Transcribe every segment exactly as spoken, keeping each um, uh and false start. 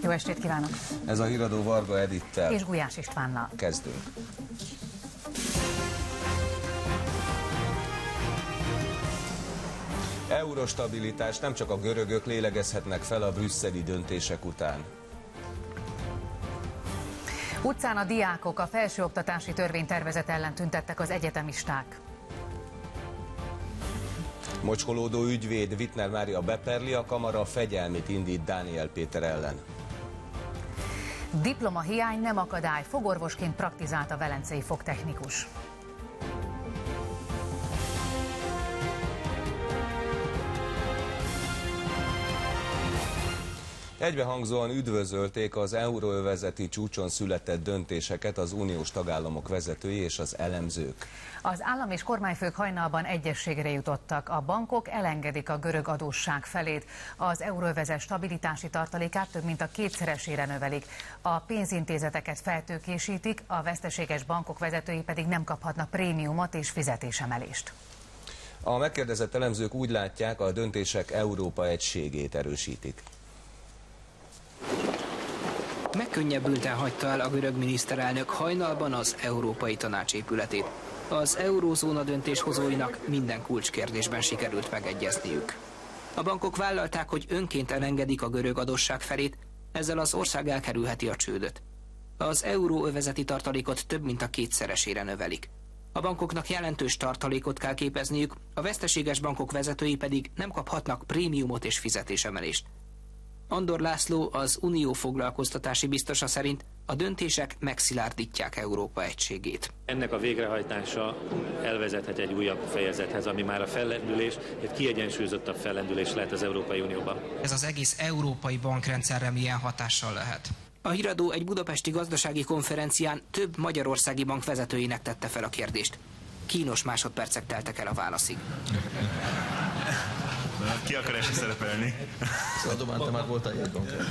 Jó estét kívánok! Ez a Híradó Varga Edittel és Gulyás Istvánnal. Kezdünk. Eurostabilitás, nem csak a görögök lélegezhetnek fel a brüsszeli döntések után. Utcán a diákok a felsőoktatási törvénytervezet ellen tüntettek az egyetemisták. Mocskolódó ügyvéd Wittner Mária beperli, a kamara fegyelmit indít Dániel Péter ellen. Diplomahiány nem akadály, fogorvosként praktizált a velencei fogtechnikus. Egybehangzóan üdvözölték az euróövezeti csúcson született döntéseket az uniós tagállamok vezetői és az elemzők. Az állam és kormányfők hajnalban egyességre jutottak. A bankok elengedik a görög adósság felét. Az euróövezet stabilitási tartalékát több mint a kétszeresére növelik. A pénzintézeteket feltőkésítik, a veszteséges bankok vezetői pedig nem kaphatnak prémiumot és fizetésemelést. A megkérdezett elemzők úgy látják, a döntések Európa egységét erősítik. Megkönnyebbülten hagyta el a görög miniszterelnök hajnalban az Európai Tanács épületét. Az eurózóna döntéshozóinak minden kulcskérdésben sikerült megegyezniük. A bankok vállalták, hogy önként elengedik a görög adósság felét, ezzel az ország elkerülheti a csődöt. Az euróövezeti tartalékot több mint a kétszeresére növelik. A bankoknak jelentős tartalékot kell képezniük, a veszteséges bankok vezetői pedig nem kaphatnak prémiumot és fizetésemelést. Andor László, az Unió foglalkoztatási biztosa szerint a döntések megszilárdítják Európa egységét. Ennek a végrehajtása elvezethet egy újabb fejezethez, ami már a fellendülés, egy kiegyensúlyozottabb fellendülés lehet az Európai Unióban. Ez az egész európai bankrendszerre milyen hatással lehet? A Híradó egy budapesti gazdasági konferencián több magyarországi bank vezetőinek tette fel a kérdést. Kínos másodpercek teltek el a válaszig. Ki akar esni szerepelni? Adomán, te már voltál ilyen bankon?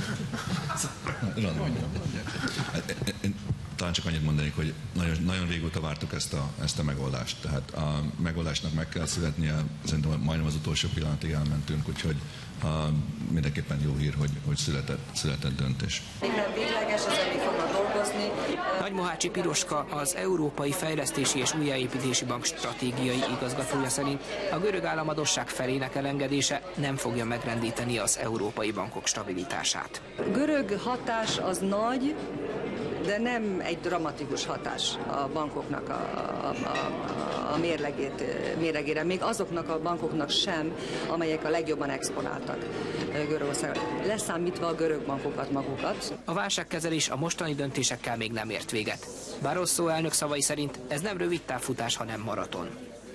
Talán csak annyit mondanék, hogy nagyon, nagyon régóta vártuk ezt a, ezt a megoldást. Tehát a megoldásnak meg kell születnie, szerintem majdnem az utolsó pillanatig elmentünk, úgyhogy a, mindenképpen jó hír, hogy, hogy született, született döntés. Végleges, ezen még fognak dolgozni. Nagymohácsi Piroska, az Európai Fejlesztési és Újjáépítési Bank stratégiai igazgatója szerint a görög államadósság felének elengedése nem fogja megrendíteni az európai bankok stabilitását. A görög hatás az nagy, de nem egy dramatikus hatás a bankoknak a, a, a, a mérlegét, mérlegére, még azoknak a bankoknak sem, amelyek a legjobban exponáltak Görögországon, leszámítva a görög bankokat magukat. A válságkezelés a mostani döntésekkel még nem ért véget. Barroso elnök szavai szerint ez nem rövid távfutás, hanem maraton.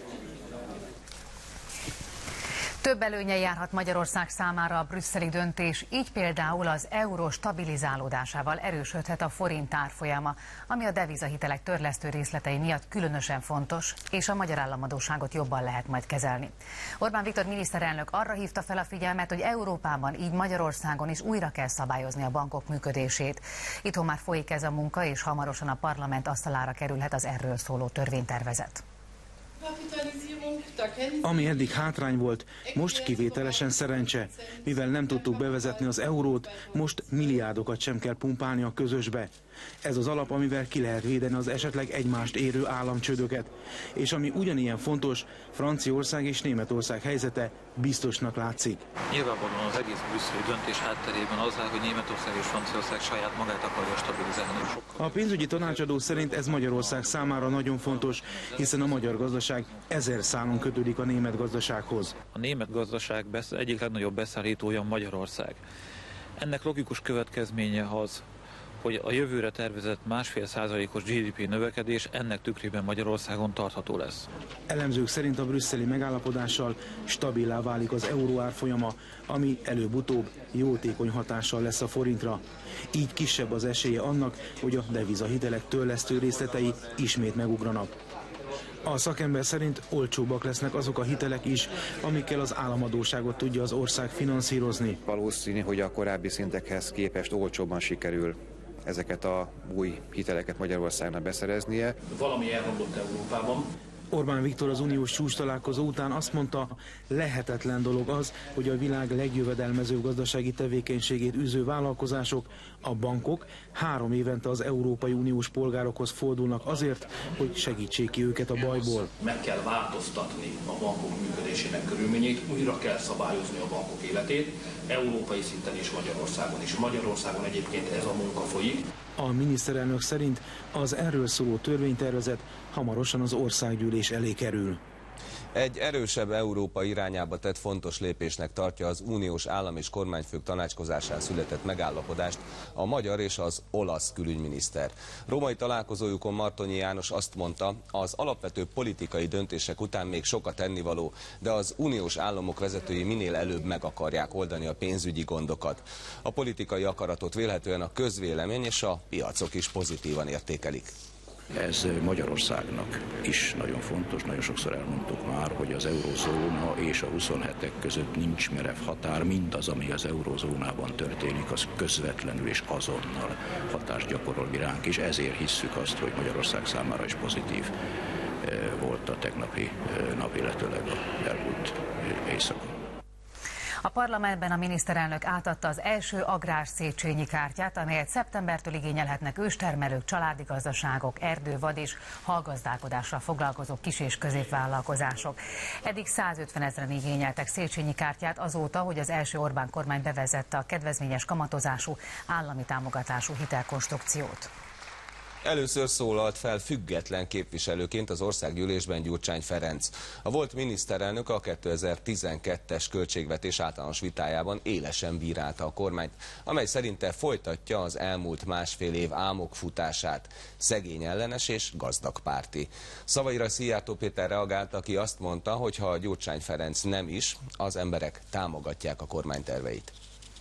Több előnye járhat Magyarország számára a brüsszeli döntés, így például az euró stabilizálódásával erősödhet a forint árfolyama, ami a devizahitelek törlesztő részletei miatt különösen fontos, és a magyar államadósságot jobban lehet majd kezelni. Orbán Viktor miniszterelnök arra hívta fel a figyelmet, hogy Európában, így Magyarországon is újra kell szabályozni a bankok működését. Itthon már folyik ez a munka, és hamarosan a parlament asztalára kerülhet az erről szóló törvénytervezet. Ami eddig hátrány volt, most kivételesen szerencse. Mivel nem tudtuk bevezetni az eurót, most milliárdokat sem kell pumpálni a közösbe. Ez az alap, amivel ki lehet védeni az esetleg egymást érő államcsődöket. És ami ugyanilyen fontos, Franciaország és Németország helyzete biztosnak látszik. Nyilvánvalóan az egész brüsszeli döntés hátterében az áll, hogy Németország és Franciaország saját magát akarja stabilizálni. A pénzügyi tanácsadó szerint ez Magyarország számára nagyon fontos, hiszen a magyar gazdaság ezer szálon kötődik a német gazdasághoz. A német gazdaság egyik legnagyobb beszállítója Magyarország. Ennek logikus következménye az, hogy a jövőre tervezett másfél százalékos gé dé pé növekedés ennek tükrében Magyarországon tartható lesz. Elemzők szerint a brüsszeli megállapodással stabilá válik az euró árfolyama, ami előbb-utóbb jótékony hatással lesz a forintra. Így kisebb az esélye annak, hogy a devizahitelek törlesztő részletei ismét megugranak. A szakember szerint olcsóbbak lesznek azok a hitelek is, amikkel az államadósságot tudja az ország finanszírozni. Valószínű, hogy a korábbi szintekhez képest olcsóbban sikerül ezeket a új hiteleket Magyarországnak beszereznie. Valami elromlott Európában. Orbán Viktor az uniós csúcstalálkozó után azt mondta, lehetetlen dolog az, hogy a világ legjövedelmezőbb gazdasági tevékenységét űző vállalkozások, a bankok három évente az Európai Uniós polgárokhoz fordulnak azért, hogy segítsék ki őket a bajból. Meg kell változtatni a bankok működésének körülményeit, újra kell szabályozni a bankok életét, európai szinten és Magyarországon is. Magyarországon egyébként ez a munka folyik. A miniszterelnök szerint az erről szóló törvénytervezet hamarosan az országgyűlés elé kerül. Egy erősebb Európa irányába tett fontos lépésnek tartja az uniós állam és kormányfők tanácskozásán született megállapodást a magyar és az olasz külügyminiszter. Római találkozójukon Martonyi János azt mondta, az alapvető politikai döntések után még sokat tennivaló, de az uniós államok vezetői minél előbb meg akarják oldani a pénzügyi gondokat. A politikai akaratot vélhetően a közvélemény és a piacok is pozitívan értékelik. Ez Magyarországnak is nagyon fontos, nagyon sokszor elmondtuk már, hogy az eurozóna és a huszonhetek között nincs merev határ, mindaz, ami az eurozónában történik, az közvetlenül és azonnal hatást gyakorol ránk, és ezért hisszük azt, hogy Magyarország számára is pozitív volt a tegnapi nap, illetőleg a elmúlt éjszaka. A parlamentben a miniszterelnök átadta az első agrár Széchenyi kártyát, amelyet szeptembertől igényelhetnek őstermelők, családi gazdaságok, erdő, vad és hallgazdálkodással foglalkozó kis- és középvállalkozások. Eddig százötven ezren igényeltek Széchenyi kártyát azóta, hogy az első Orbán kormány bevezette a kedvezményes kamatozású, állami támogatású hitelkonstrukciót. Először szólalt fel független képviselőként az országgyűlésben Gyurcsány Ferenc. A volt miniszterelnök a kétezer-tizenkettes költségvetés általános vitájában élesen bírálta a kormányt, amely szerinte folytatja az elmúlt másfél év álmokfutását, szegény ellenes és gazdagpárti. Szavaira Szijjártó Péter reagált, aki azt mondta, hogy ha Gyurcsány Ferenc nem is, az emberek támogatják a kormány terveit.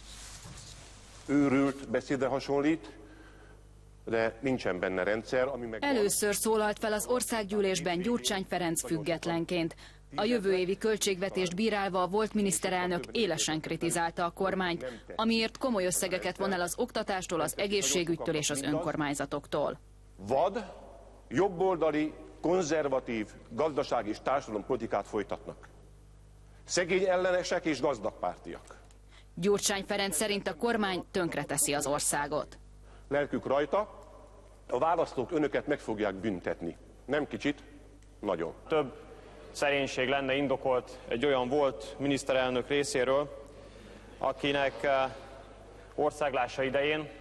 Őrült beszédre hasonlít, de nincsen benne rendszer, ami meg... Először szólalt fel az országgyűlésben Gyurcsány Ferenc függetlenként. A jövő évi költségvetést bírálva a volt miniszterelnök élesen kritizálta a kormányt, amiért komoly összegeket von el az oktatástól, az egészségügytől és az önkormányzatoktól. Vad, jobboldali, konzervatív gazdaság és társadalompolitikát folytatnak. Szegény ellenesek és gazdagpártiak. Gyurcsány Ferenc szerint a kormány tönkreteszi az országot. Lelkük rajta, a választók önöket meg fogják büntetni. Nem kicsit, nagyon. Több szerénység lenne indokolt egy olyan volt miniszterelnök részéről, akinek országlása idején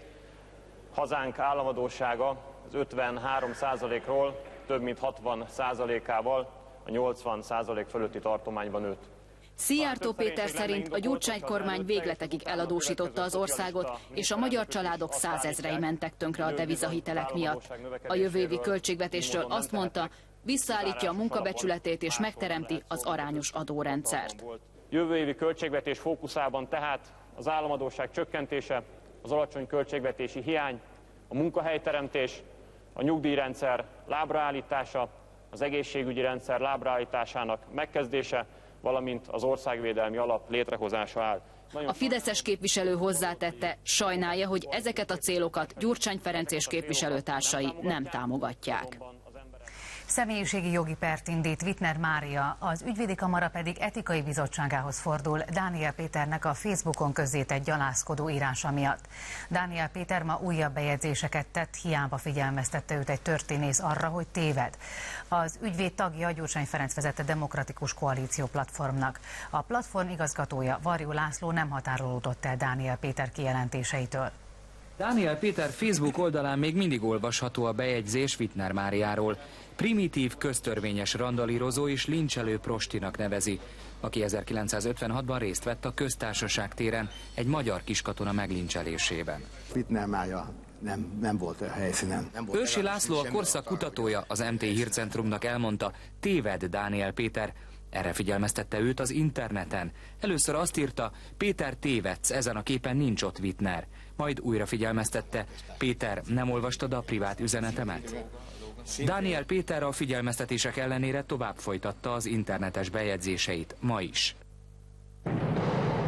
hazánk államadóssága az ötvenhárom százalékról több mint hatvan százalékával a nyolcvan százalék fölötti tartományban nőtt. Szijjártó Péter szerint a Gyurcsány kormány végletekig eladósította az országot, és a magyar családok százezrei mentek tönkre a devizahitelek miatt. A jövő évi költségvetésről azt mondta, visszaállítja a munkabecsületét és megteremti az arányos adórendszert. Jövő évi költségvetés fókuszában tehát az államadósság csökkentése, az alacsony költségvetési hiány, a munkahelyteremtés, a nyugdíjrendszer lábraállítása, az egészségügyi rendszer lábraállításának megkezdése, valamint az országvédelmi alap létrehozása áll. A fideszes képviselő hozzátette, sajnálja, hogy ezeket a célokat Gyurcsány Ferenc és képviselőtársai nem támogatják. Személyiségi jogi pert indít Wittner Mária, az ügyvédi kamara pedig etikai bizottságához fordul Dániel Péternek a Facebookon közzétett gyalázkodó írása miatt. Dániel Péter ma újabb bejegyzéseket tett, hiába figyelmeztette őt egy történész arra, hogy téved. Az ügyvéd tagja a Gyurcsány Ferenc vezette Demokratikus Koalíció platformnak. A platform igazgatója, Varjú László nem határolódott el Dániel Péter kijelentéseitől. Dániel Péter Facebook oldalán még mindig olvasható a bejegyzés Wittner Máriáról. Primitív, köztörvényes randalírozó és lincselő prostinak nevezi, aki ezerkilencszázötvenhatban részt vett a Köztársaság téren egy magyar kiskatona meglincselésében. Wittner Mária nem, nem volt a helyszínen. Őrsi László, a korszak kutatója, az em té Hírcentrumnak elmondta, téved Dániel Péter. Erre figyelmeztette őt az interneten. Először azt írta, Péter, tévedsz, ezen a képen nincs ott Wittner. Majd újra figyelmeztette, Péter, nem olvastad a privát üzenetemet? Dániel Péter a figyelmeztetések ellenére tovább folytatta az internetes bejegyzéseit, ma is.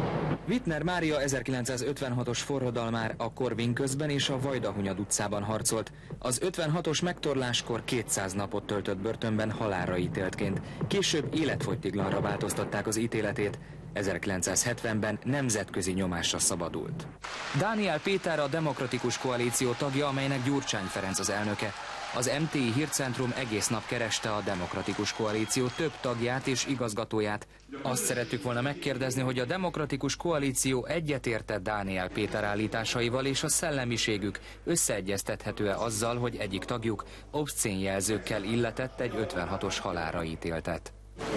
Wittner Mária ezerkilencszázötvenhatos forradalmár a Korvin közben és a Vajdahunyad utcában harcolt. Az ötvenhatos megtorláskor kétszáz napot töltött börtönben halálra ítéltként. Később életfogytiglanra változtatták az ítéletét. ezerkilencszázhetvenben nemzetközi nyomásra szabadult. Dániel Péter a Demokratikus Koalíció tagja, amelynek Gyurcsány Ferenc az elnöke. Az em té i Hírcentrum egész nap kereste a Demokratikus Koalíció több tagját és igazgatóját. Azt szerettük volna megkérdezni, hogy a Demokratikus Koalíció egyetértett Dániel Péter állításaival, és a szellemiségük összeegyeztethető-e azzal, hogy egyik tagjuk obszcén jelzőkkel illetett egy ötvenhatos halálra ítéltet.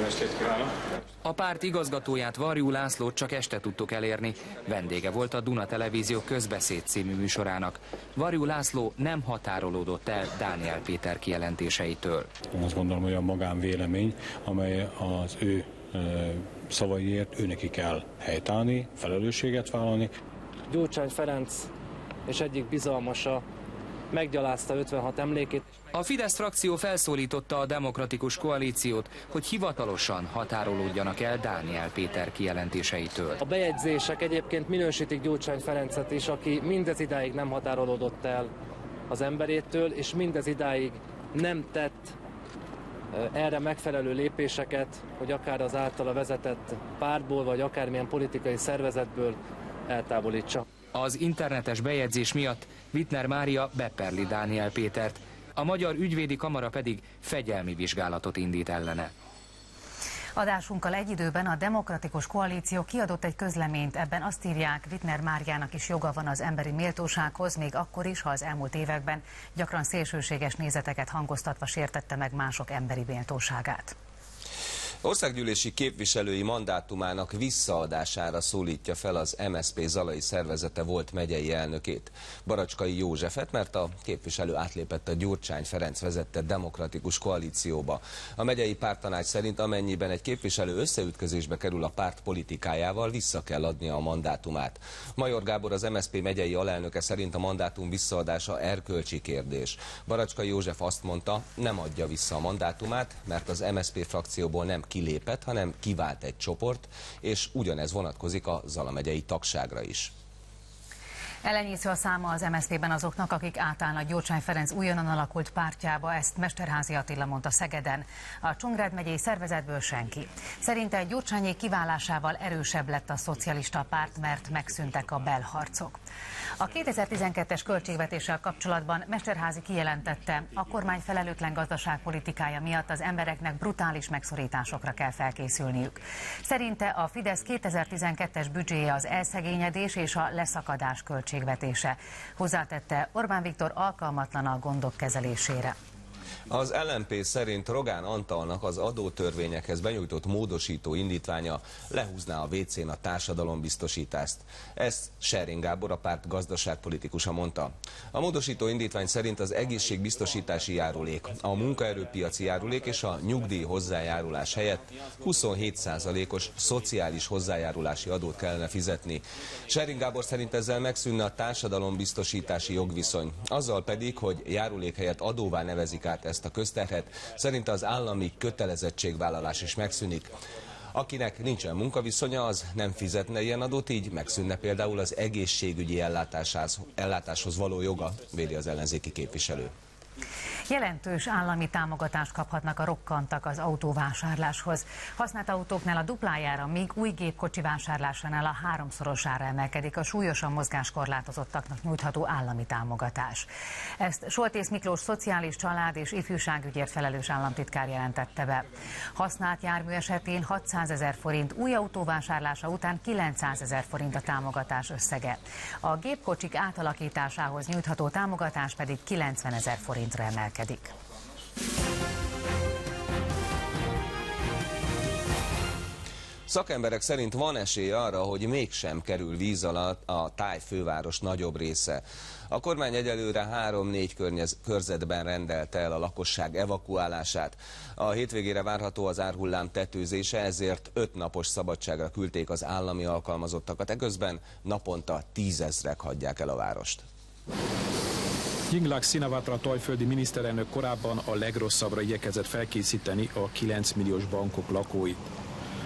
A párt igazgatóját, Varjú Lászlót csak este tudtuk elérni. Vendége volt a Duna Televízió Közbeszéd című műsorának. Varjú László nem határolódott el Dániel Péter kijelentéseitől. Én azt gondolom, hogy a magánvélemény, amely az ő szavaiért őneki kell helytállni, felelősséget vállalni. Gyurcsány Ferenc és egyik bizalmasa meggyalázta ötvenhat emlékét. A Fidesz frakció felszólította a Demokratikus Koalíciót, hogy hivatalosan határolódjanak el Dániel Péter kijelentéseitől. A bejegyzések egyébként minősítik Gyurcsány Ferencet is, aki mindez idáig nem határolódott el az emberétől, és mindez idáig nem tett erre megfelelő lépéseket, hogy akár az általa vezetett pártból, vagy akármilyen politikai szervezetből eltávolítsa. Az internetes bejegyzés miatt Wittner Mária beperli Dániel Pétert, a Magyar Ügyvédi Kamara pedig fegyelmi vizsgálatot indít ellene. Adásunkkal egy időben a Demokratikus Koalíció kiadott egy közleményt, ebben azt írják, Wittner Máriának is joga van az emberi méltósághoz, még akkor is, ha az elmúlt években gyakran szélsőséges nézeteket hangoztatva sértette meg mások emberi méltóságát. Országgyűlési képviselői mandátumának visszaadására szólítja fel az em es zé pé zalai szervezete volt megyei elnökét, Baracskai Józsefet, mert a képviselő átlépett a Gyurcsány Ferenc vezette Demokratikus Koalícióba. A megyei párttanács szerint amennyiben egy képviselő összeütközésbe kerül a párt politikájával, vissza kell adnia a mandátumát. Major Gábor, az em es zé pé megyei alelnöke szerint a mandátum visszaadása erkölcsi kérdés. Baracskai József azt mondta, nem adja vissza a mandátumát, mert az em es zé pé frakcióból nem kilépett, hanem kivált egy csoport, és ugyanez vonatkozik a Zala megyei tagságra is. Elenyésző a száma az em es zé pében azoknak, akik átállnak Gyurcsány Ferenc újonnan alakult pártjába, ezt Mesterházy Attila mondta Szegeden. A Csongrád megyei szervezetből senki. Szerinte Gyurcsányék kiválásával erősebb lett a szocialista párt, mert megszűntek a belharcok. A kétezer-tizenkettes költségvetéssel kapcsolatban Mesterházy kijelentette, a kormány felelőtlen gazdaságpolitikája miatt az embereknek brutális megszorításokra kell felkészülniük. Szerinte a Fidesz kétezer-tizenkettes büdzséje az elszegényedés és a leszakadás költségvetése. Hozzátette, Orbán Viktor alkalmatlan a gondok kezelésére. Az el em pé szerint Rogán Antalnak az adótörvényekhez benyújtott módosító indítványa lehúzná a vécén a társadalombiztosítást. Ezt Schering Gábor, a párt gazdaságpolitikusa mondta. A módosító indítvány szerint az egészségbiztosítási járulék, a munkaerőpiaci járulék és a nyugdíj hozzájárulás helyett huszonhét százalékos szociális hozzájárulási adót kellene fizetni. Schering Gábor szerint ezzel megszűnne a társadalombiztosítási jogviszony. Azzal pedig, hogy járulék helyett adóvá nevezik át ezt a közterhet, szerinte az állami kötelezettségvállalás is megszűnik. Akinek nincsen munkaviszonya, az nem fizetne ilyen adót, így megszűnne például az egészségügyi ellátáshoz, ellátáshoz való joga, védi az ellenzéki képviselő. Jelentős állami támogatást kaphatnak a rokkantak az autóvásárláshoz. Használt autóknál a duplájára, míg új gépkocsi vásárlásánál a háromszorosára emelkedik a súlyosan mozgáskorlátozottaknak nyújtható állami támogatás. Ezt Soltész Miklós szociális, család és ifjúságügyért felelős államtitkár jelentette be. Használt jármű esetén hatszázezer forint, új autó vásárlása után kilencszázezer forint a támogatás összege. A gépkocsik átalakításához nyújtható támogatás pedig kilencvenezer forintra emelkedik. Szakemberek szerint van esély arra, hogy mégsem kerül víz alatt a Táj főváros nagyobb része. A kormány egyelőre három-négy körzetben rendelte el a lakosság evakuálását. A hétvégére várható az árhullám tetőzése, ezért öt napos szabadságra küldték az állami alkalmazottakat, eközben naponta tízezrek hagyják el a várost. Yingluck Shinawatra tajföldi miniszterelnök korábban a legrosszabbra igyekezett felkészíteni a kilenc milliós bankok lakóit.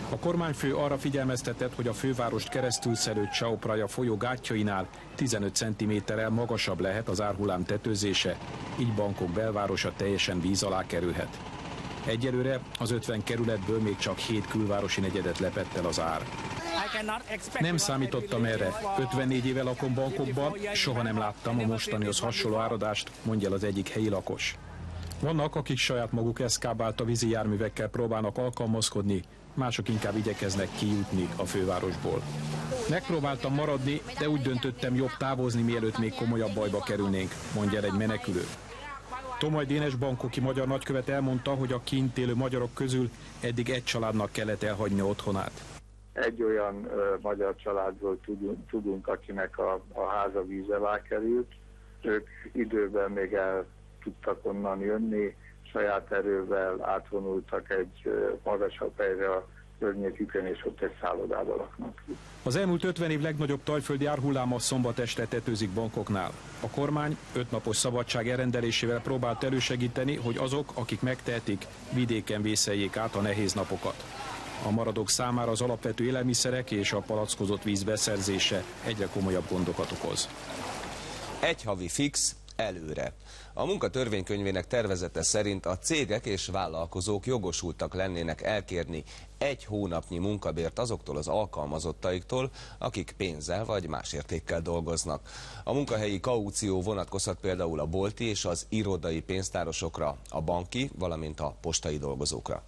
A kormányfő arra figyelmeztetett, hogy a fővárost keresztülszelő Chao Phraya folyó gátjainál tizenöt centiméterrel magasabb lehet az árhullám tetőzése, így Bangkok belvárosa teljesen víz alá kerülhet. Egyelőre az ötven kerületből még csak hét külvárosi negyedet lepett el az ár. Nem számítottam erre. ötvennégy éve lakom Bangkokban, soha nem láttam a mostanihoz hasonló áradást, mondja el az egyik helyi lakos. Vannak, akik saját maguk eszkábálta vízi járművekkel próbálnak alkalmazkodni, mások inkább igyekeznek kijutni a fővárosból. Megpróbáltam maradni, de úgy döntöttem, jobb távozni, mielőtt még komolyabb bajba kerülnénk, mondja el egy menekülő. Tomaj Dénes bangkoki magyar nagykövet elmondta, hogy a kint élő magyarok közül eddig egy családnak kellett elhagyni otthonát. Egy olyan ö, magyar családról tudunk, tudunk akinek a, a háza víz alá került. Ők időben még el tudtak onnan jönni, saját erővel átvonultak egy ö, magasabb helyre a környékükön, és ott egy szállodában laknak. Az elmúlt ötven év legnagyobb tajföldi árhulláma szombat este tetőzik Bangkoknál. A kormány ötnapos szabadság elrendelésével próbált elősegíteni, hogy azok, akik megtehetik, vidéken vészeljék át a nehéz napokat. A maradók számára az alapvető élelmiszerek és a palackozott víz beszerzése egyre komolyabb gondokat okoz. Egy havi fix előre. A munka törvénykönyvének tervezete szerint a cégek és vállalkozók jogosultak lennének elkérni egy hónapnyi munkabért azoktól az alkalmazottaiktól, akik pénzzel vagy más értékkel dolgoznak. A munkahelyi kaució vonatkozhat például a bolti és az irodai pénztárosokra, a banki, valamint a postai dolgozókra.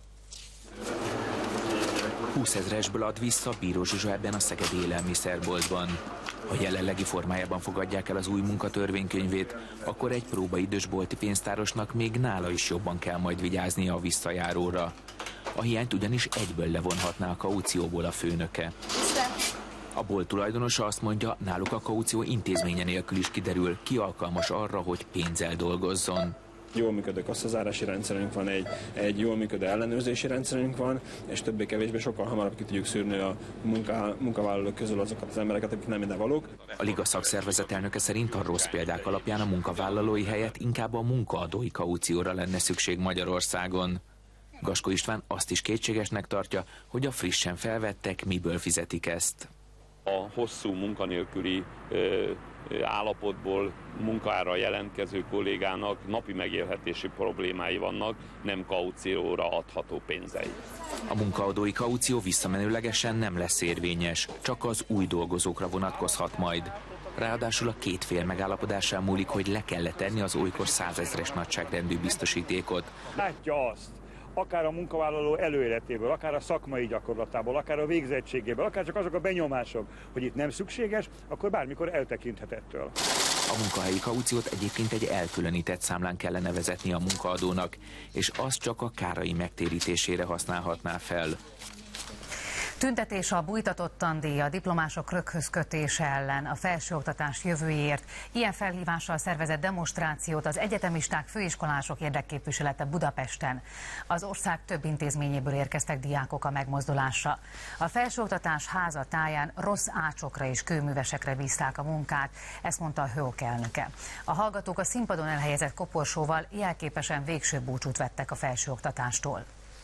húszezresből ad vissza Bíró Zsuzsa ebben a szegedi élelmiszerboltban. Ha jelenlegi formájában fogadják el az új munkatörvénykönyvét, akkor egy próbaidős bolti pénztárosnak még nála is jobban kell majd vigyáznia a visszajáróra. A hiányt ugyanis egyből levonhatná a kaucióból a főnöke. A bolt tulajdonosa azt mondja, náluk a kaució intézménye nélkül is kiderül, ki alkalmas arra, hogy pénzzel dolgozzon. Jól működő kassazárási rendszerünk van, egy, egy jól működő ellenőrzési rendszerünk van, és többé-kevésbé sokkal hamarabb ki tudjuk szűrni a munka, munkavállalók közül azokat az embereket, akik nem ide valók. A Liga szakszervezet elnöke szerint a rossz példák alapján a munkavállalói helyett inkább a munkaadói kaucióra lenne szükség Magyarországon. Gaskó István azt is kétségesnek tartja, hogy a frissen felvettek miből fizetik ezt. A hosszú munkanélküli ö, állapotból munkára jelentkező kollégának napi megélhetési problémái vannak, nem kaucióra adható pénzei. A munkaadói kaució visszamenőlegesen nem lesz érvényes, csak az új dolgozókra vonatkozhat majd. Ráadásul a két fél megállapodásán múlik, hogy le kell tenni az olykor százezres nagyságrendű biztosítékot. Látja azt, akár a munkavállaló előéletéből, akár a szakmai gyakorlatából, akár a végzettségéből, akár csak azok a benyomások, hogy itt nem szükséges, akkor bármikor eltekinthet ettől. A munkahelyi kauciót egyébként egy elkülönített számlán kellene vezetni a munkaadónak, és azt csak a kárai megtérítésére használhatná fel. Tüntetés a bújtatott tandíj, a diplomások röghöz kötése ellen, a felsőoktatás jövőjéért. Ilyen felhívással szervezett demonstrációt az egyetemisták, főiskolások érdekképviselete Budapesten. Az ország több intézményéből érkeztek diákok a megmozdulásra. A felsőoktatás háza táján rossz ácsokra és kőművesekre bízták a munkát, ezt mondta a há o ká elnöke. A hallgatók a színpadon elhelyezett koporsóval jelképesen végső búcsút vettek a felsőoktatástól.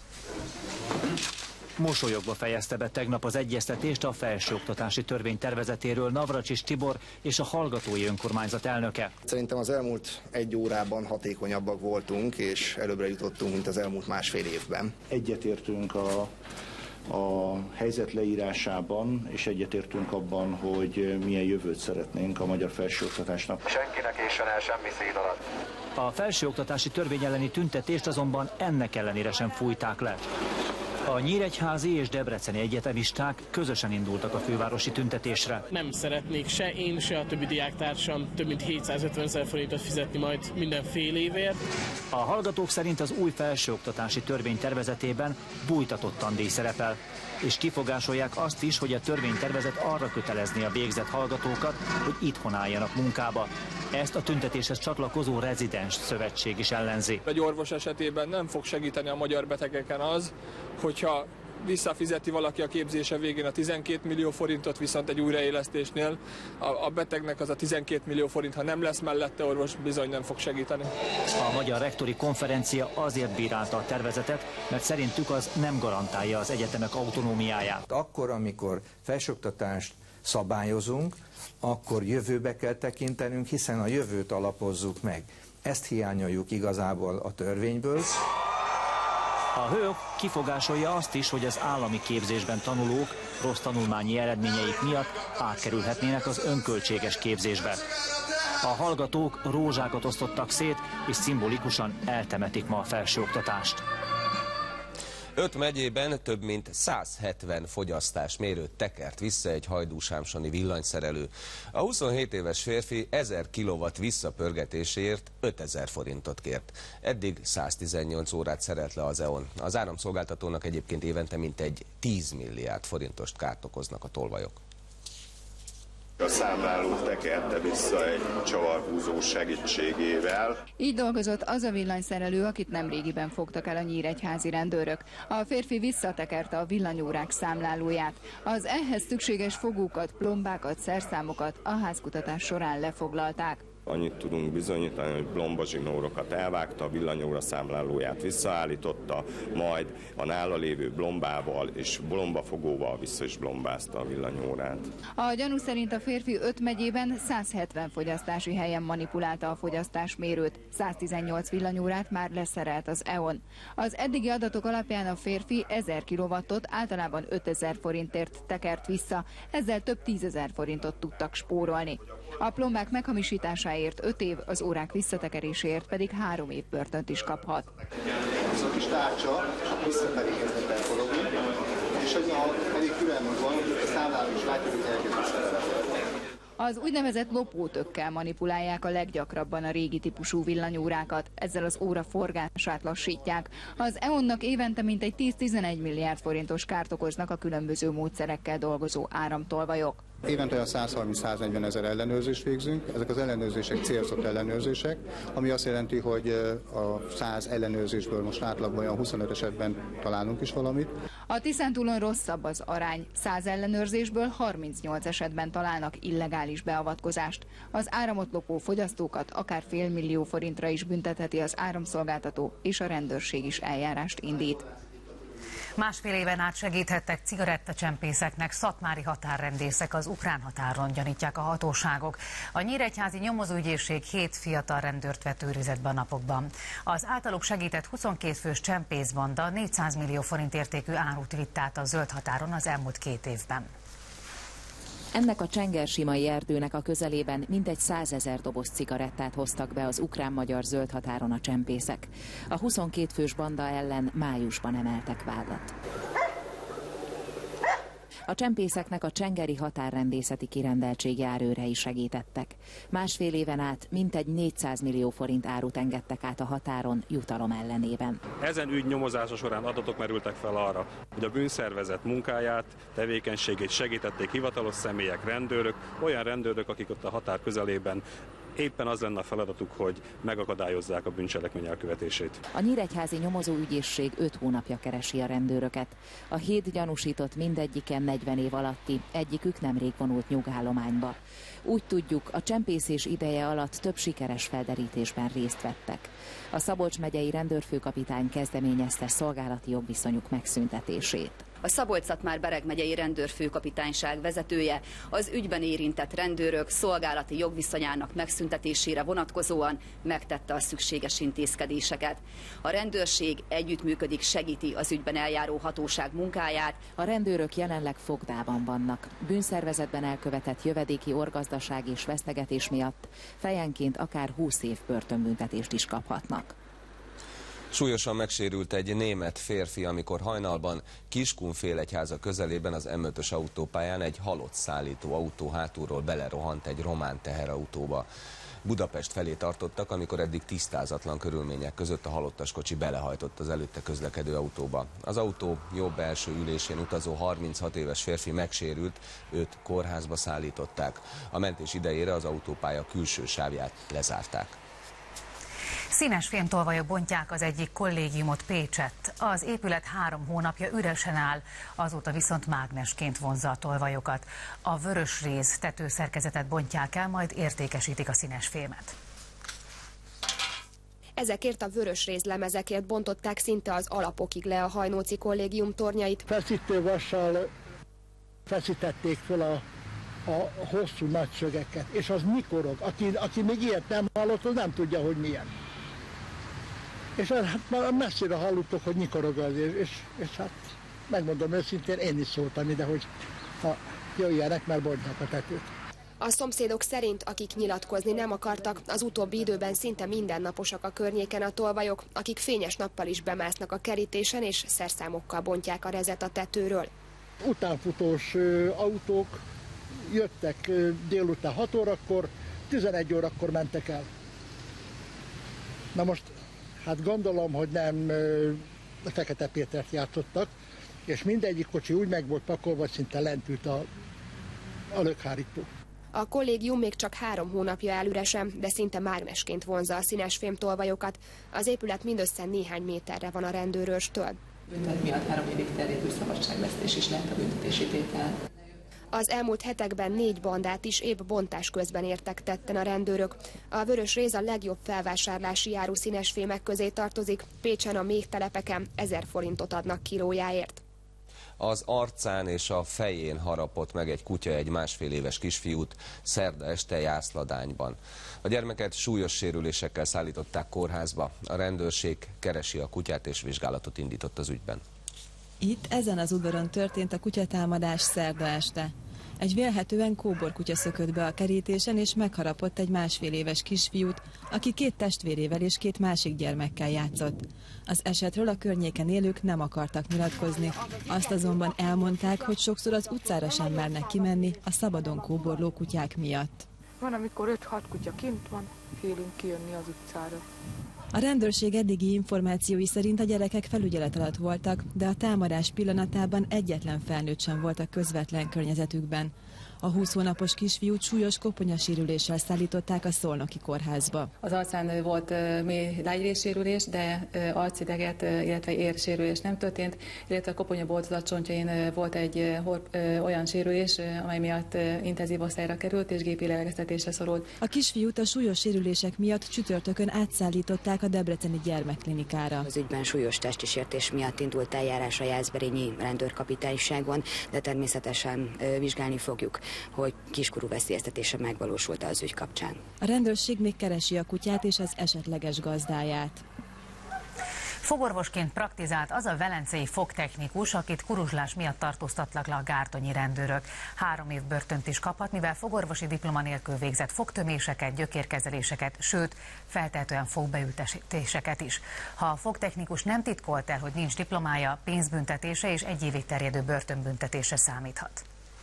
Mosolyogva fejezte be tegnap az egyeztetést a felsőoktatási törvény tervezetéről Navracsics Tibor és a hallgatói önkormányzat elnöke. Szerintem az elmúlt egy órában hatékonyabbak voltunk, és előbbre jutottunk, mint az elmúlt másfél évben. Egyetértünk a, a helyzet leírásában, és egyetértünk abban, hogy milyen jövőt szeretnénk a magyar felsőoktatásnak. Senkinek éssen el semmi szél alatt. A felsőoktatási törvény elleni tüntetést azonban ennek ellenére sem fújták le. A nyíregyházi és debreceni egyetemisták közösen indultak a fővárosi tüntetésre. Nem szeretnék se én, se a többi diáktársam több mint hétszázötven ezer forintot fizetni majd minden fél évért. A hallgatók szerint az új felsőoktatási törvény tervezetében bújtatott tandíj szerepel, és kifogásolják azt is, hogy a törvénytervezet arra kötelezni a végzett hallgatókat, hogy itthon álljanak munkába. Ezt a tüntetéshez csatlakozó rezidens szövetség is ellenzi. Egy orvos esetében nem fog segíteni a magyar betegeken az, hogyha visszafizeti valaki a képzése végén a tizenkét millió forintot, viszont egy újraélesztésnél a, a betegnek az a tizenkét millió forint, ha nem lesz mellette orvos, bizony nem fog segíteni. A Magyar Rektori Konferencia azért bírálta a tervezetet, mert szerintük az nem garantálja az egyetemek autonómiáját. Akkor, amikor felsőoktatást szabályozunk, akkor jövőbe kell tekintenünk, hiszen a jövőt alapozzuk meg. Ezt hiányoljuk igazából a törvényből. A hő kifogásolja azt is, hogy az állami képzésben tanulók rossz tanulmányi eredményeik miatt átkerülhetnének az önköltséges képzésbe. A hallgatók rózsákat osztottak szét, és szimbolikusan eltemetik ma a felsőoktatást. Öt megyében több mint száz hetven fogyasztásmérőt tekert vissza egy hajdúsámsoni villanyszerelő. A huszonhét éves férfi ezer kilowatt visszapörgetéséért ötezer forintot kért. Eddig száztizennyolc órát szerelt le az é e on. Az áramszolgáltatónak egyébként évente mintegy tíz milliárd forintos kárt okoznak a tolvajok. A számlálót tekerte vissza egy csavarhúzó segítségével. Így dolgozott az a villanyszerelő, akit nemrégiben fogtak el a nyíregyházi rendőrök. A férfi visszatekerte a villanyórák számlálóját. Az ehhez szükséges fogókat, plombákat, szerszámokat a házkutatás során lefoglalták. Annyit tudunk bizonyítani, hogy blombazsinórokat elvágta, a villanyóra számlálóját visszaállította, majd a nála lévő blombával és blombafogóval vissza is blombázta a villanyórát. A gyanú szerint a férfi öt megyében száz hetven fogyasztási helyen manipulálta a fogyasztásmérőt, száztizennyolc villanyórát már leszerelt az é on. Az eddigi adatok alapján a férfi ezer kilowattot általában ötezer forintért tekert vissza, ezzel több tízezer forintot tudtak spórolni. A plombák meghamisításáért öt év, az órák visszatekeréséért pedig három év börtönt is kaphat. Ez a kis tárcsa visszatekerésre kell forogni, és hogy a pedig türelmünk van, hogy a számláló is látjuk, hogy elkezdő szerelet. Az úgynevezett lopótökkel manipulálják a leggyakrabban a régi típusú villanyórákat, ezzel az óra forgását lassítják. Az é onnak évente mintegy tíz-tizenegy milliárd forintos kárt okoznak a különböző módszerekkel dolgozó áramtolvajok. Évente olyan száz harminc-száznegyven ezer ellenőrzést végzünk, ezek az ellenőrzések célzott ellenőrzések, ami azt jelenti, hogy a száz ellenőrzésből most átlagban olyan huszonöt esetben találunk is valamit. A Tiszántúlon rosszabb az arány, száz ellenőrzésből harmincnyolc esetben találnak illegális beavatkozást. Az áramot lopó fogyasztókat akár fél millió forintra is büntetheti az áramszolgáltató, és a rendőrség is eljárást indít. Másfél éven át segíthettek cigarettacsempészeknek szatmári határrendészek az ukrán határon, gyanítják a hatóságok. A nyíregyházi nyomozóügyészség hét fiatal rendőrt vett őrizetbe a napokban. Az általuk segített huszonkét fős csempészbanda négyszáz millió forint értékű árut vitt át a zöld határon az elmúlt két évben. Ennek a csengersimai erdőnek a közelében mintegy százezer doboz cigarettát hoztak be az ukrán-magyar zöld határon a csempészek. A huszonkét fős banda ellen májusban emeltek vádat. A csempészeknek a csengeri határrendészeti kirendeltség járőrei segítettek. Másfél éven át mintegy négyszáz millió forint árut engedtek át a határon jutalom ellenében. Ezen ügy nyomozása során adatok merültek fel arra, hogy a bűnszervezet munkáját, tevékenységét segítették hivatalos személyek, rendőrök, olyan rendőrök, akik ott a határ közelében éppen az lenne a feladatuk, hogy megakadályozzák a bűncselekmény elkövetését. A nyíregyházi nyomozóügyészség öt hónapja keresi a rendőröket. A hét gyanúsított mindegyiken negyven év alatti, egyikük nemrég vonult nyugállományba. Úgy tudjuk, a csempészés ideje alatt több sikeres felderítésben részt vettek. A Szabolcs megyei rendőrfőkapitány kezdeményezte szolgálati jogviszonyuk megszüntetését. A Szabolcs-Szatmár-Bereg megyei rendőrfőkapitányság vezetője az ügyben érintett rendőrök szolgálati jogviszonyának megszüntetésére vonatkozóan megtette a szükséges intézkedéseket. A rendőrség együttműködik, segíti az ügyben eljáró hatóság munkáját. A rendőrök jelenleg fogdában vannak. Bűnszervezetben elkövetett jövedéki, orgazdaság és vesztegetés miatt fejenként akár húsz év börtönbüntetést is kaphatnak. Súlyosan megsérült egy német férfi, amikor hajnalban Kiskunfélegyháza közelében az M ötös autópályán egy halott szállító autó hátulról belerohant egy román teherautóba. Budapest felé tartottak, amikor eddig tisztázatlan körülmények között a halottas kocsi belehajtott az előtte közlekedő autóba. Az autó jobb első ülésén utazó harminchat éves férfi megsérült, őt kórházba szállították. A mentés idejére az autópálya külső sávját lezárták. Színes fémtolvajok bontják az egyik kollégiumot Pécsett. Az épület három hónapja üresen áll, azóta viszont mágnesként vonzza a tolvajokat. A vörösréz tetőszerkezetet bontják el, majd értékesítik a színes fémet. Ezekért a vörösréz lemezekért bontották szinte az alapokig le a Hajnóci kollégium tornyait. Feszítővassal feszítették fel a, a hosszú nagy szögeket, és az mikorog. Aki, aki még ilyet nem hallott, az nem tudja, hogy milyen. És hát már messzire hallottok, hogy nyikorog az, és, és hát megmondom őszintén, én is szóltam ide, hogy ha jöjjenek, mert bontják a tetőt. A szomszédok szerint, akik nyilatkozni nem akartak, az utóbbi időben szinte mindennaposak a környéken a tolvajok, akik fényes nappal is bemásznak a kerítésen és szerszámokkal bontják a rezet a tetőről. Utánfutós ö, autók jöttek ö, délután hat órakor, tizenegy órakor mentek el. Na most, hát gondolom, hogy nem ö, Fekete Pétert játszottak, és mindegyik kocsi úgy meg volt pakolva, szinte lent ült a, a lökhárító. A kollégium még csak három hónapja áll üresen, de szinte mágnesként vonzza a színes fémtolvajokat. Az épület mindössze néhány méterre van a rendőrőrstől. Büntet miatt három évig terjedő szabadságvesztés is lehet a büntetési tétel. Az elmúlt hetekben négy bandát is épp bontás közben értek tetten a rendőrök. A vörösréz a legjobb felvásárlási áru színes fémek közé tartozik. Pécsen a méhtelepeken ezer forintot adnak kilójáért. Az arcán és a fején harapott meg egy kutya egy másfél éves kisfiút szerda este Jászladányban. A gyermeket súlyos sérülésekkel szállították kórházba. A rendőrség keresi a kutyát és vizsgálatot indított az ügyben. Itt, ezen az udvaron történt a kutyatámadás szerda este. Egy vélhetően kóborkutya szökött be a kerítésen és megharapott egy másfél éves kisfiút, aki két testvérével és két másik gyermekkel játszott. Az esetről a környéken élők nem akartak nyilatkozni, azt azonban elmondták, hogy sokszor az utcára sem mernek kimenni a szabadon kóborló kutyák miatt. Van, amikor öt-hat kutya kint van, félünk kijönni az utcára. A rendőrség eddigi információi szerint a gyerekek felügyelet alatt voltak, de a támadás pillanatában egyetlen felnőtt sem volt a közvetlen környezetükben. A húsz hónapos kisfiút súlyos koponyasérüléssel szállították a szolnoki kórházba. Az arcán volt mély lágyrészsérülés, de arcideget, illetve érsérülés nem történt, illetve a koponyaboltozat csontjain volt egy olyan sérülés, amely miatt intenzív osztályra került és gépi lelegeztetésre szorult. A kisfiút a súlyos sérülések miatt csütörtökön átszállították a debreceni gyermekklinikára. Az ügyben súlyos testi sértés miatt indult eljárás a jászberényi rendőrkapitányságon, de természetesen vizsgálni fogjuk, hogy kiskorú veszélyeztetése megvalósult az ügy kapcsán. A rendőrség még keresi a kutyát és az esetleges gazdáját. Fogorvosként praktizált az a velencei fogtechnikus, akit kuruzslás miatt tartóztattak le a gárdonyi rendőrök. Három év börtönt is kaphat, mivel fogorvosi diploma nélkül végzett fogtöméseket, gyökérkezeléseket, sőt, feltehetően fogbeültetéseket is. Ha a fogtechnikus nem titkolt el, hogy nincs diplomája, pénzbüntetése és egy évig terjedő börtönbüntetése számíthat.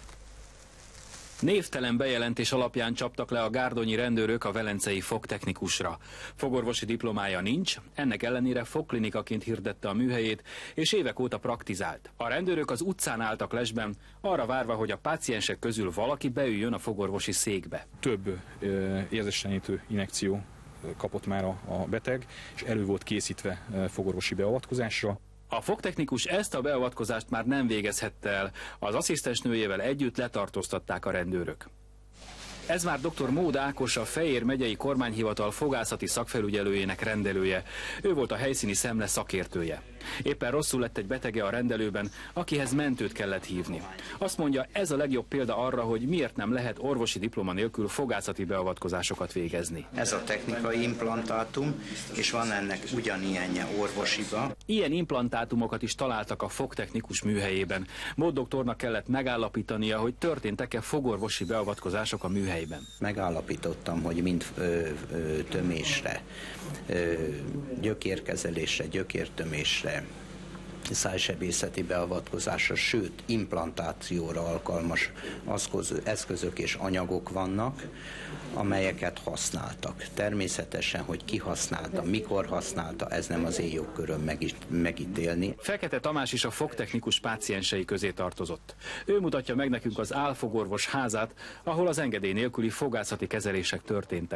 Névtelen bejelentés alapján csaptak le a gárdonyi rendőrök a velencei fogtechnikusra. Fogorvosi diplomája nincs, ennek ellenére fogklinikaként hirdette a műhelyét, és évek óta praktizált. A rendőrök az utcán álltak lesben, arra várva, hogy a páciensek közül valaki beüljön a fogorvosi székbe. Több érzéstelenítő injekció kapott már a, a beteg, és elő volt készítve fogorvosi beavatkozásra. A fogtechnikus ezt a beavatkozást már nem végezhette el, az asszisztensnőjével együtt letartóztatták a rendőrök. Ez már dr. Mód Ákos, a Fejér megyei kormányhivatal fogászati szakfelügyelőjének rendelője. Ő volt a helyszíni szemle szakértője. Éppen rosszul lett egy betege a rendelőben, akihez mentőt kellett hívni. Azt mondja, ez a legjobb példa arra, hogy miért nem lehet orvosi diploma nélkül fogászati beavatkozásokat végezni. Ez a technikai implantátum, és van ennek ugyanilyenje orvosiba. Ilyen implantátumokat is találtak a fogtechnikus műhelyében. Mód doktornak kellett megállapítania, hogy történtek-e fogorvosi beavatkozások a műhelyben. Megállapítottam, hogy mind ö, ö, tömésre, ö, gyökérkezelésre, gyökértömésre, szájsebészeti beavatkozásra, sőt implantációra alkalmas eszközök és anyagok vannak, amelyeket használtak. Természetesen, hogy ki használta, mikor használta, ez nem az én jogköröm megítélni. Fekete Tamás is a fogtechnikus páciensei közé tartozott. Ő mutatja meg nekünk az álfogorvos házát, ahol az engedély nélküli fogászati kezelések történtek.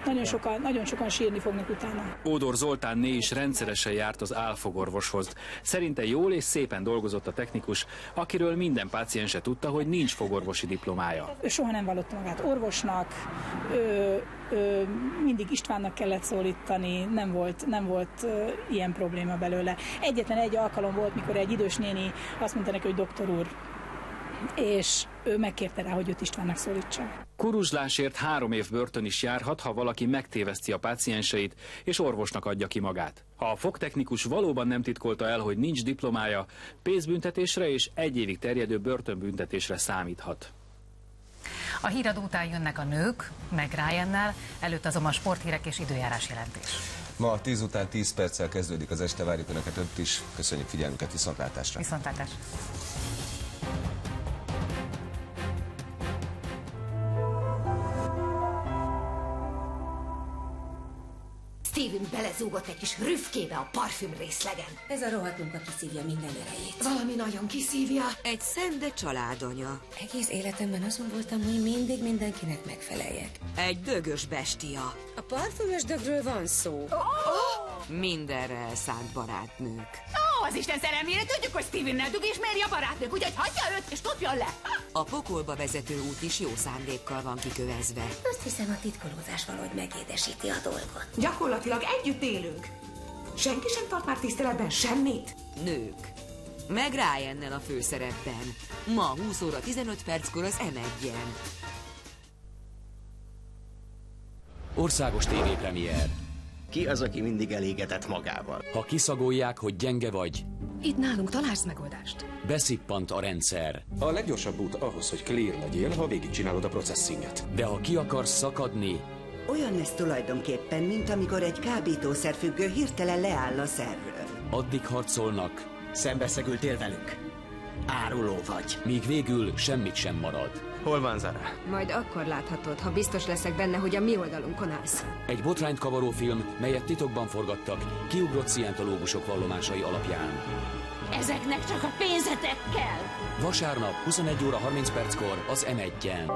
Nagyon sokan, nagyon sokan sírni fognak utána. Ódor Zoltánné is rendszeresen járt az álfogorvoshoz. Szerinte jól és szépen dolgozott a technikus, akiről minden páciense tudta, hogy nincs fogorvosi diplomája. Ő soha nem vallotta magát orvosnak, ő, ő, mindig Istvánnak kellett szólítani, nem volt, nem volt ö, ilyen probléma belőle. Egyetlen egy alkalom volt, mikor egy idős néni azt mondta neki, hogy doktor úr, és ő megkérte rá, hogy őt Istvánnak szólítsa. Kuruzslásért három év börtön is járhat, ha valaki megtéveszti a pácienseit, és orvosnak adja ki magát. Ha a fogtechnikus valóban nem titkolta el, hogy nincs diplomája, pénzbüntetésre és egy évig terjedő börtönbüntetésre számíthat. A híradó után jönnek a nők, meg Ryannel, előtt azonban sporthírek és időjárás jelentés. Ma tíz után tíz perccel kezdődik az este, várjuk Önöket önt is. Köszönjük figyelmüket, viszontlátásra! Viszontlátásra! Steven belezúgott egy kis rüfkébe a parfüm részlegen. Ez a rohadt munka kiszívja minden erejét. Valami nagyon kiszívja. Egy szende családanya. Egész életemben azon voltam, hogy mindig mindenkinek megfeleljek. Egy dögös bestia. A parfümös dögről van szó. Oh! Mindenre elszánt barátnők. Ó, az Isten szerelmére tudjuk, hogy Stevennel dug és Mary a barátnők, úgyhogy hagyja őt és tudjon le. A pokolba vezető út is jó szándékkal van kikövezve. Azt hiszem, a titkolózás valahogy megédesíti a dolgot. Gyakorlatilag együtt élünk. Senki sem tart már tiszteletben semmit. Nők. Meg Ryannel a főszerepben. Ma húsz óra tizenöt perckor az em egyen. Országos tévépremiér. Ki az, aki mindig elégedett magával? Ha kiszagolják, hogy gyenge vagy, Itt nálunk találsz megoldást. beszippant a rendszer. A leggyorsabb út ahhoz, hogy clear legyél, ha végigcsinálod a processinget. De ha ki akarsz szakadni, Olyan ez tulajdonképpen, mint amikor egy kábítószerfüggő hirtelen leáll a szervről. addig harcolnak, Szembeszegültél velük. Áruló vagy. míg végül semmit sem marad. Hol van Zara? Majd akkor láthatod, ha biztos leszek benne, hogy a mi oldalunkon állsz. Egy botrányt kavaró film, melyet titokban forgattak, kiugrott szientológusok vallomásai alapján. Ezeknek csak a pénzetek kell! Vasárnap huszonegy óra harminc perckor az em egyen.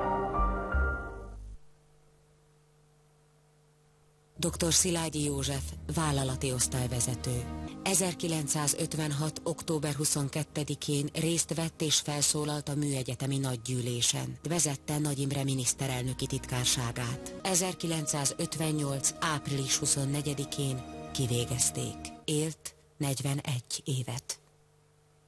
doktor Szilágyi József, vállalati osztályvezető. ezerkilencszázötvenhat. október huszonkettedikén részt vett és felszólalt a műegyetemi nagygyűlésen. Vezette Nagy Imre miniszterelnöki titkárságát. ezerkilencszázötvennyolc. április huszonnegyedikén kivégezték. Élt negyvenegy évet.